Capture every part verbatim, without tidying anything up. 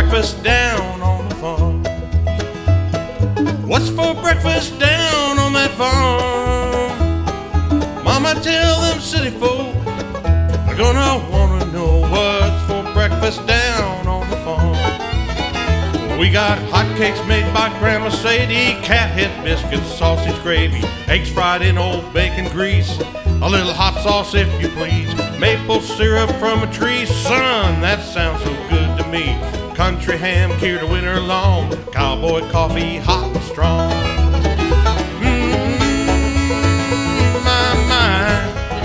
breakfast down on the farm? What's for breakfast down on that farm? Mama, tell them city folk they're gonna wanna know what's for breakfast down on the farm. We got hotcakes made by Grandma Sadie, cat head biscuits, sausage gravy, eggs fried in old bacon grease, a little hot sauce if you please, maple syrup from a tree. Son, that sounds so good to me. Country ham cured a winter long, cowboy coffee hot and strong. Mm-mm, my, my.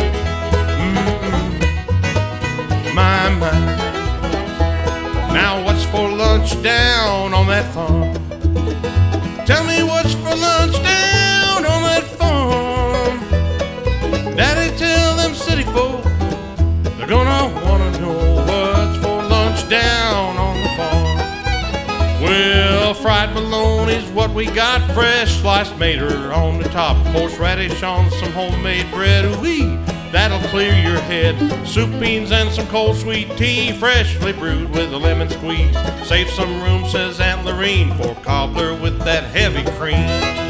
Mm-mm, my, my. Now what's for lunch down on that farm? Tell me what's for lunch down on that farm. Daddy, tell them city folk they're gonna wanna know what's for lunch down on the farm. Well, fried bologna's what we got, fresh sliced mater on the top, horseradish on some homemade bread. Ooh-wee, that'll clear your head. Soup beans and some cold sweet tea, freshly brewed with a lemon squeeze. Save some room, says Aunt Lorene, for cobbler with that heavy cream.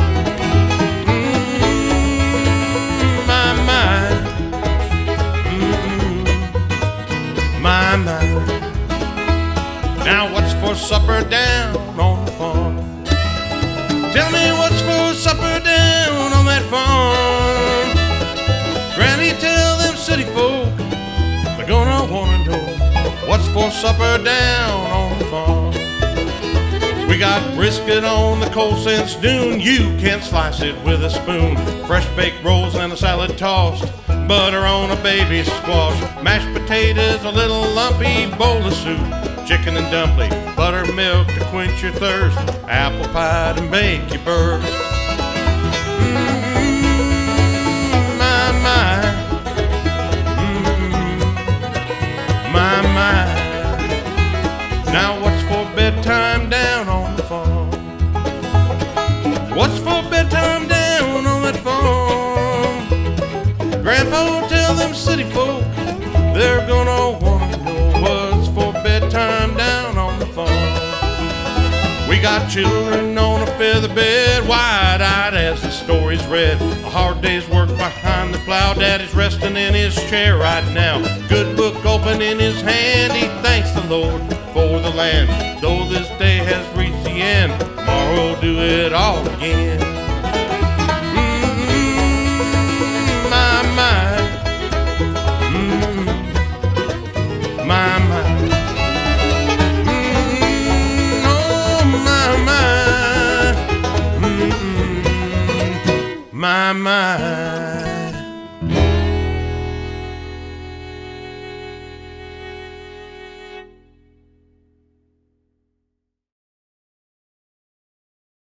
Mm-hmm, my, my. Mm-hmm, my, my. Now what's for supper down on the farm? Tell me what's for supper down on that farm. Granny, tell them city folk they're gonna wanna know what's for supper down on the farm. We got brisket on the coals since noon, you can't slice it with a spoon. Fresh baked rolls and a salad tossed, butter on a baby squash, mashed potatoes, a little lumpy bowl of soup, chicken and dumpling, buttermilk to quench your thirst, apple pie to make you burst. Mm-hmm, my, my. Mm-hmm, my, my. Now what's for bedtime down on the farm? What's for bedtime down on that farm? Grandpa, tell them city folk they're gonna wanna know what's for bedtime down on the farm. We got children on a feather bed, wide-eyed as the story's read. A hard day's work behind the plow, Daddy's resting in his chair right now. Good book open in his hand, he thanks the Lord for the land. Though this day has reached the end, tomorrow we'll do it all again. Mm-hmm, my, my. Mm-hmm, my, my. Mm-hmm, oh, my, my. Mm-hmm, my, my.